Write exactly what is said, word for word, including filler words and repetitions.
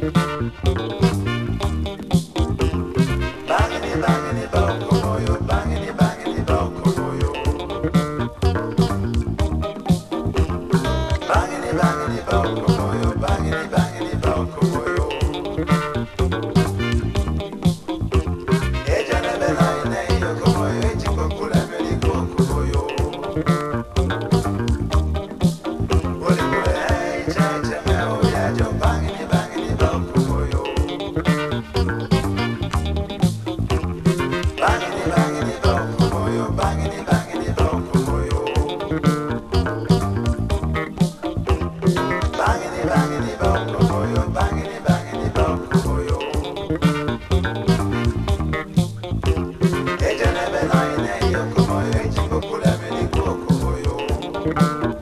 Bangini bangini boko boyo, bangini bangini boko boyo. Bangini bangini boko boyo, bangini bangini boko boyo. Eja nebe nai nei yo komoyo, eji kokula meli koko boyo. Oli kule hey, che che me oya jo, bangini bangini boko boyo. Bangini bangini boko boyo, bangini bangini boko boyo. Bangini bangini boko boyo, bangini bangini boko boyo. Eja nebe nai nei yo komoyo, eji kokula meli koko boyo.